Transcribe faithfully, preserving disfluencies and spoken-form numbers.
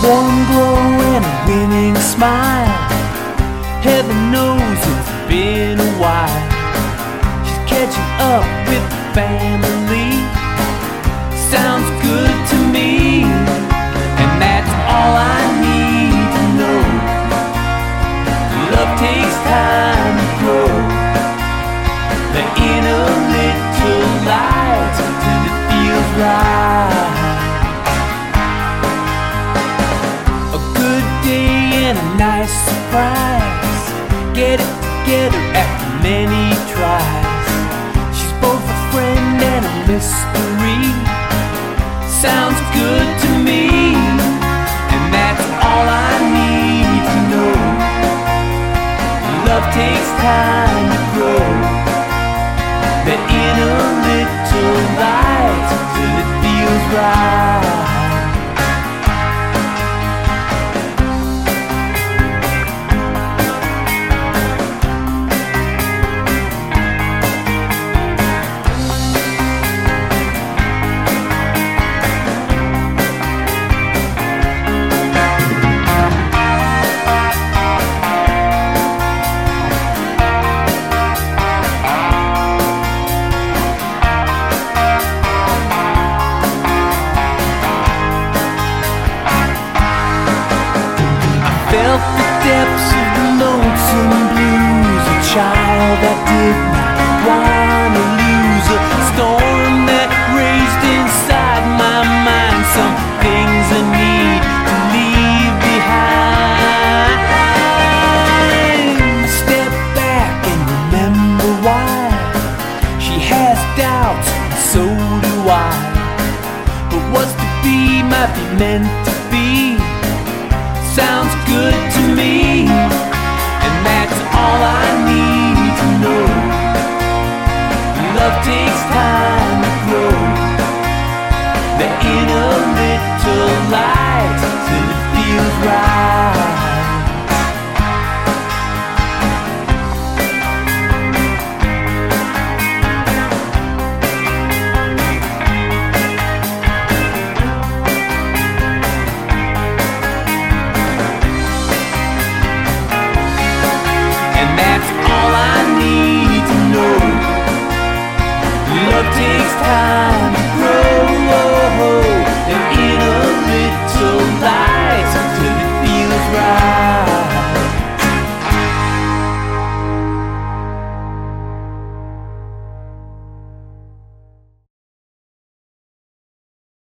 warm glow and a winning smile. Heaven knows it's been a while. She's catching up with the family. Sounds good to me, and that's all I need to know. Love takes time to grow. The inner little light till it feels right. A good day and a nice surprise. Get it together after many tries. She's both a friend and a mystery. Sounds good to me, and that's all I need to know. Love takes time to grow. The inner little light till it feels right. Felt the depths of the lonesome blues. A child that did not want to lose. A storm that raged inside my mind. Some things I need to leave behind. Step back and remember why. She has doubts and so do I. But what's to be might be meant to be. Sounds good to me, and that's all I need to know. Love takes time to grow. The inner little light till it feels right. Love takes time.